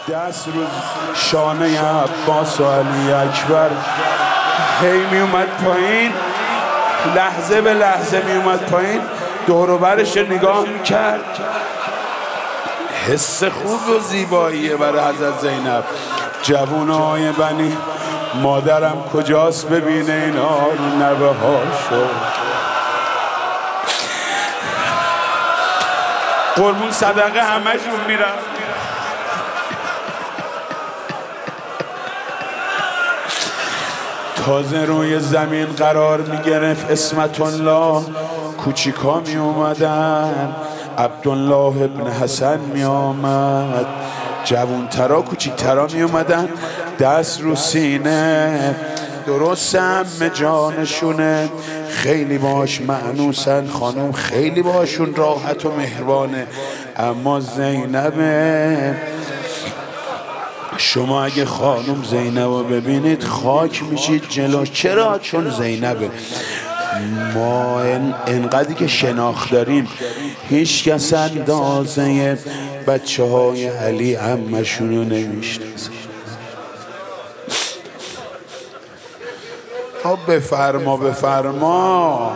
دست روز شانه عباس و علی اکبر هی می اومد پایین، لحظه به لحظه می اومد پایین، دور و برش نگاه میکرد. حس خوب و زیباییه برای حضرت زینب. جوونای بنی مادرم کجاست ببینه اینا رو نوه هاشو. قربون صدقه همشون میرم. تازه روی زمین قرار میگرفت اسمت الله، کوچیکا می اومدن، عبدالله ابن حسن می آمد، جوونترا کوچیکترا می اومدن، دست رو سینه، درست همه جانشونه، خیلی باش معنوسن، خانم خیلی باشون راحت و مهربانه. اما زینبه، شما اگه خانم زینب رو ببینید خاک میشید جلوش. چرا؟ چون زینبه. ما انقدری که شناخت داریم هیچ کس اندازه بچه های علی عمشون رو نمیشناسه. بفرما بفرما.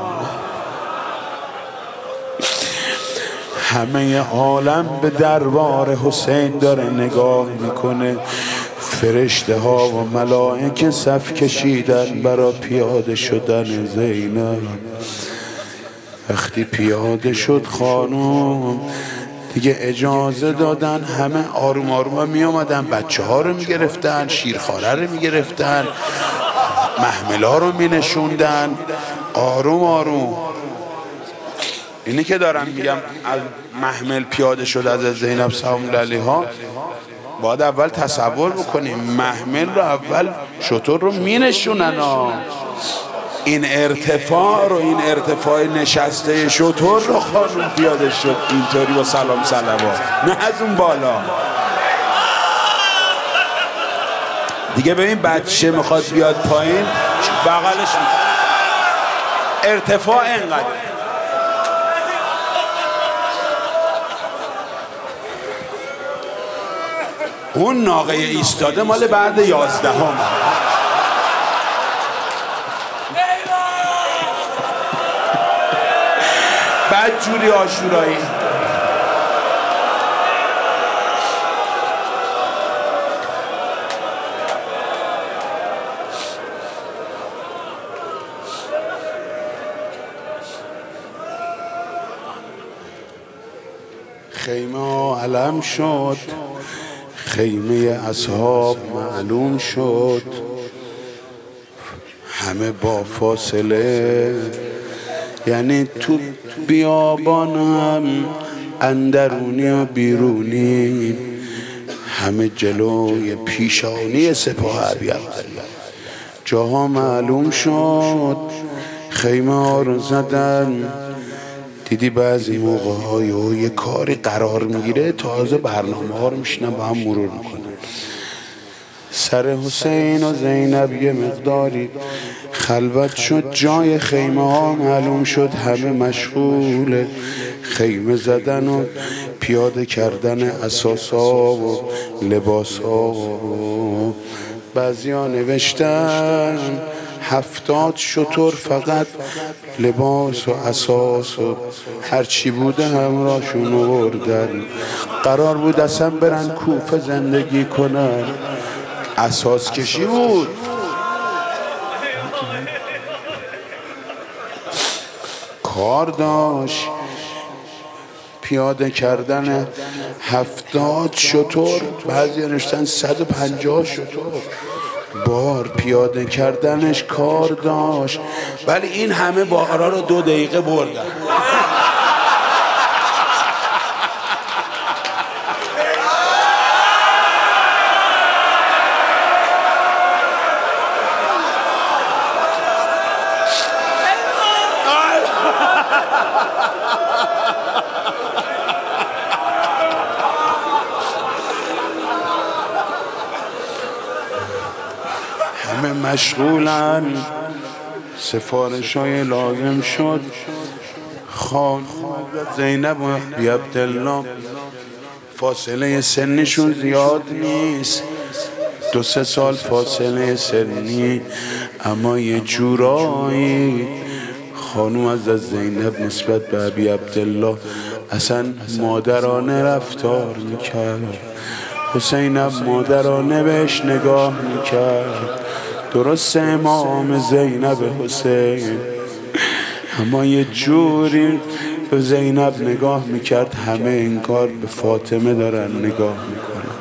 همه عالم به دربار حسین داره نگاه میکنه. فرشته ها و ملائکه صف کشیدن برای پیاده شدن زینب. وقتی پیاده شد خانم دیگه اجازه دادن همه آروم آروم می آمدن، بچه ها رو می گرفتن، شیرخواره رو می گرفتن، محملا رو می نشوندن، آروم آروم. اینی که دارم میگم از محمل پیاده شد از زینب سلام الله علیها، باید اول تصور بکنیم محمل رو اول شتر رو می نشونن. این ارتفاع رو، این ارتفاع نشسته شتر رو خانم پیاده شد اینطوری با سلام صلوات، نه از اون بالا. دیگه ببین بچه میخواد بیاد پایین بغلش ارتفاع اینقدر. اون ناقه ایستاده مال بعد 11 هم. بعد جوری آشورایی. خیمه علم شد، خیمه اصحاب معلوم شد، همه با فاصله، یعنی تو بیابان هم اندرونی و بیرونی همه جلوی پیشانی سپاه ابی عبدالله. جاها معلوم شد، خیمه ها رو زدن. دیدی بعضی موقع های یه کاری قرار میگیره تازه برنامه ها رو میشنن با هم مرور میکنن. سر حسین و زینب یه مقداری خلوت شد، جای خیمه ها معلوم شد، همه مشغول خیمه زدن و پیاده کردن اساسا و لباسا. بعضی ها نوشتن 70 شتر فقط لباس و اساس و هرچی بوده همراهشون آوردن. قرار بود اصلا برن کوفه زندگی کنن. اساس کشی بود. کار داشت پیاده کردن 70 شتر، بعضی نوشتن 150 شتر بار پیاده کردنش کار داشت. ولی این همه بارا رو 2 دقیقه بردن. همه مشغولن. سفارش های لازم شد. خانم زینب و ابی عبدالله فاصله سنشون زیاد نیست، 2-3 سال فاصله سنی، اما یه جورایی خانوم از زینب نسبت به ابی عبدالله اصلا مادرانه رفتار میکرد. حسینم مادرانه بهش نگاه میکرد. درست امام زینب حسین، اما یه جوری به زینب نگاه میکرد همه انگار به فاطمه دارن نگاه میکنن.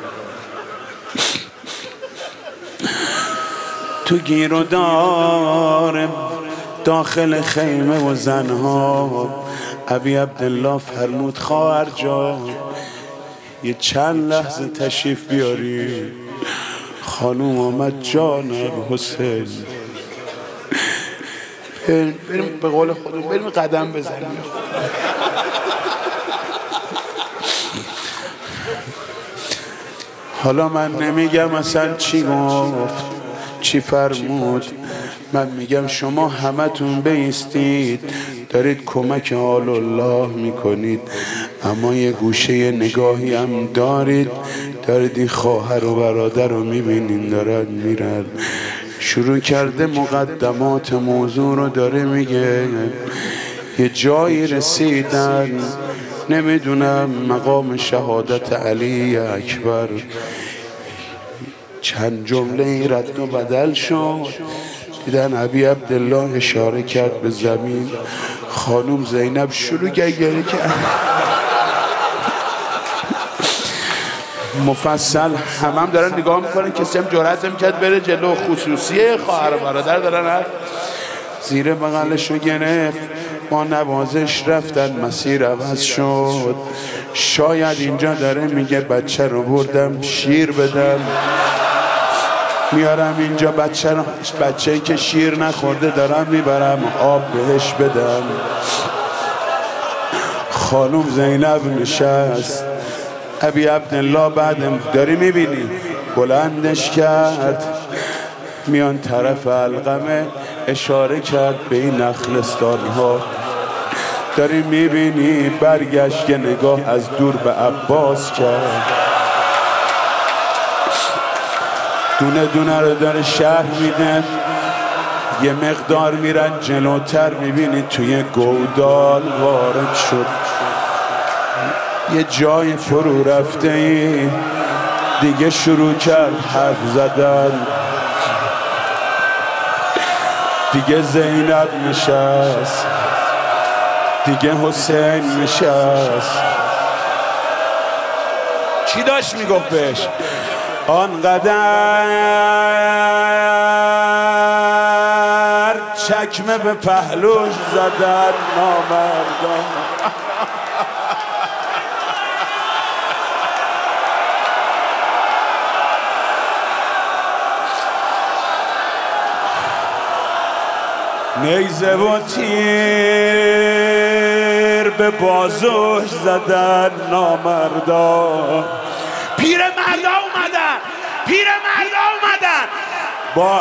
تو گیر و دار داخل خیمه و زنها ابی عبدالله فرمود خواهر جان یه چند لحظه تشریف بیاری. خانوم آمد جانم حسین، بریم به قول خودم بریم قدم بزنیم. حالا من نمیگم اصلا چی گفت چی فرمود، من میگم شما همتون بایستید دارید کمک آل الله میکنید، اما یه گوشه نگاهی هم دارید این خواهر و برادر رو میبینین دارن میرن. شروع کرده مقدمات موضوع رو داره میگه. یه جایی رسیدن نمیدونم مقام شهادت علی اکبر، چند جمله رد و بدل شد. دیدن ابی عبدالله اشاره کرد به زمین. خانوم زینب شروع گریه کرد. مفصل هم دارن نگاه میکنن، کسی هم جرأت نمی‌کرد بره جلو. خصوصیه خواهر و برادر دارن زیر بغلش رو گرفت. با نوازش رفتن، مسیر عوض شد. شاید اینجا داره میگه بچه رو بردم شیر بدم، میارم اینجا بچه‌ای که شیر نخورده دارم میبرم آب بهش بدم. خانوم زینب نشست. ابی عبدالله بعد داری میبینی بلندش کرد، میان طرف علقمه اشاره کرد به این نخلستان ها. داری میبینی برگشت که نگاه از دور به عباس کرد. دونه دونه رو داره شهر میده. یه مقدار میرن جلوتر میبینی توی گودال وارد شد. یه جای فرو رفته ای دیگه شروع کرد حرف زدن. دیگه زینب نشست، دیگه حسین نشست. چی داشت میگفت بهش؟ آنقدر چکمه به پهلوش زدن نامردان. نیزه و تیر به بازوش زدن نامردان. پیرمردا اومدن با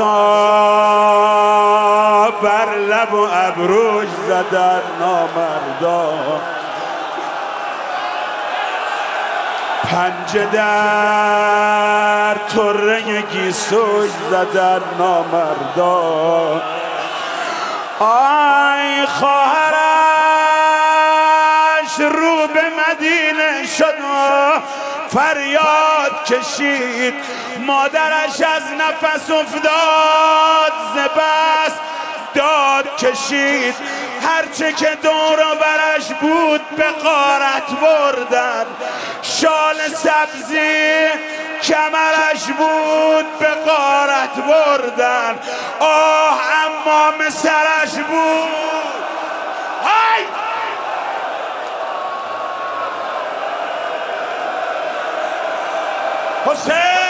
عصا بر لب و ابروش زدن نامردان. پنجه در طره گیسوش زدن نامردان. آی خواهرش رو به مدینه شد فریاد کشید. مادرش از نفس افتاد ز بس داد کشید. هرچه که دور و برش بود به غارت بردن. شال سبزی کمرش بود به غارت بردن. آه امام سرش بود. های حسین